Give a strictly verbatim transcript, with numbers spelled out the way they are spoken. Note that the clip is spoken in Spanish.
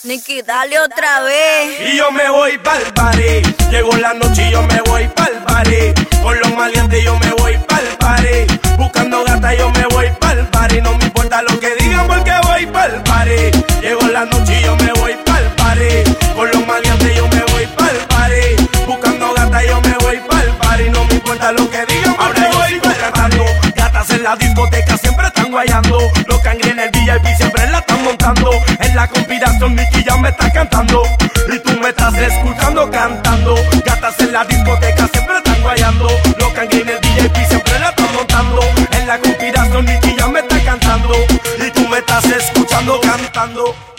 Nicky, dale otra vez. Y yo me voy pa'l party. Llegó la noche y yo me voy pa'l party. Con los maleantes yo me voy pa'l party. Buscando gata yo me voy pa'l party. No me importa lo que digan porque voy pa'l party. Llegó la noche y yo me voy pa'l party. Con los maleantes yo me voy pa'l party. Buscando gata yo me voy pa'l party. No me importa lo que digan porque ahora voy pa'l cantando. Gatas en la discoteca siempre están guayando. Los cangri en el V I P siempre la están montando. En la conspiración Nicky ya me está cantando. Y tú me estás escuchando cantando. Gatas en la discoteca siempre están guayando. Los cangri en el V I P siempre la están montando. En la conspiración Nicky ya me está cantando. Y tú me estás escuchando cantando.